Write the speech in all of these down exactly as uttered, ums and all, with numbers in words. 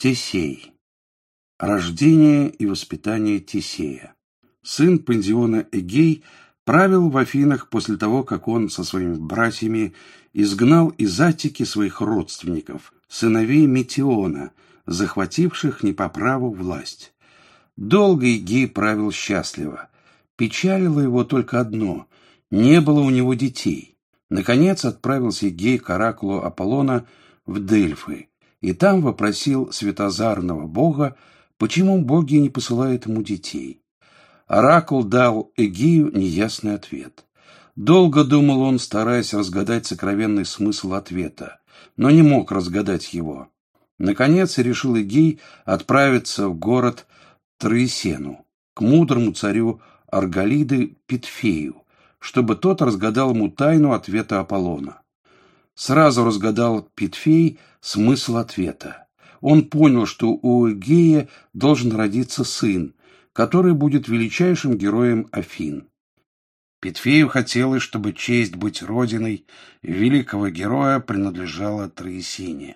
Тесей. Рождение и воспитание Тесея. Сын Пандиона Эгей правил в Афинах после того, как он со своими братьями изгнал из Аттики своих родственников, сыновей Метиона, захвативших не по праву власть. Долго Эгей правил счастливо. Печалило его только одно – не было у него детей. Наконец отправился Эгей к оракулу Аполлона в Дельфы, и там вопросил светозарного бога, почему боги не посылают ему детей. Оракул дал Эгею неясный ответ. Долго думал он, стараясь разгадать сокровенный смысл ответа, но не мог разгадать его. Наконец решил Эгей отправиться в город Троесену, к мудрому царю Арголиды Питфею, чтобы тот разгадал ему тайну ответа Аполлона. Сразу разгадал Питфей смысл ответа. Он понял, что у Эгея должен родиться сын, который будет величайшим героем Афин. Питфею хотелось, чтобы честь быть родиной великого героя принадлежала Троесине.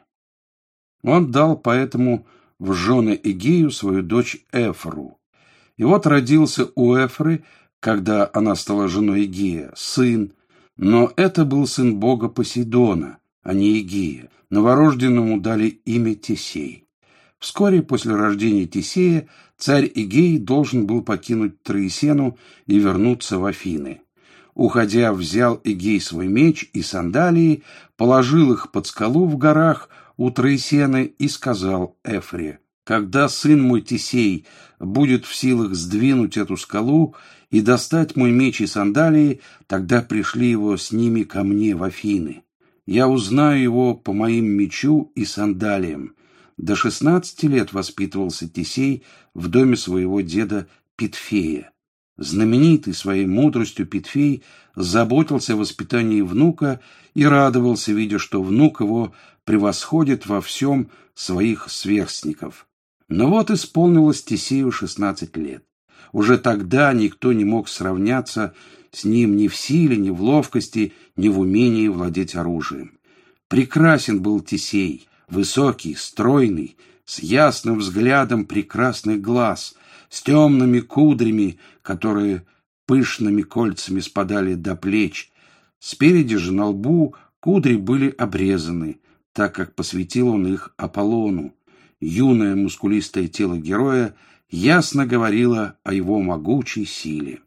Он дал поэтому в жены Эгею свою дочь Эфру. И вот родился у Эфры, когда она стала женой Эгея, сын, но это был сын бога Посейдона, а не Эгея. Новорожденному дали имя Тесей. Вскоре после рождения Тесея царь Эгей должен был покинуть Троесену и вернуться в Афины. Уходя, взял Эгей свой меч и сандалии, положил их под скалу в горах у Троесены и сказал Эфре: «Когда сын мой Тесей будет в силах сдвинуть эту скалу и достать мой меч и сандалии, тогда пришли его с ними ко мне в Афины. Я узнаю его по моим мечу и сандалиям». До шестнадцати лет воспитывался Тесей в доме своего деда Питфея. Знаменитый своей мудростью Питфей заботился о воспитании внука и радовался, видя, что внук его превосходит во всем своих сверстников. Но вот исполнилось Тесею шестнадцать лет. Уже тогда никто не мог сравняться с ним ни в силе, ни в ловкости, ни в умении владеть оружием. Прекрасен был Тесей, высокий, стройный, с ясным взглядом прекрасных глаз, с темными кудрями, которые пышными кольцами спадали до плеч. Спереди же на лбу кудри были обрезаны, так как посвятил он их Аполлону. Юное мускулистое тело героя ясно говорило о его могучей силе.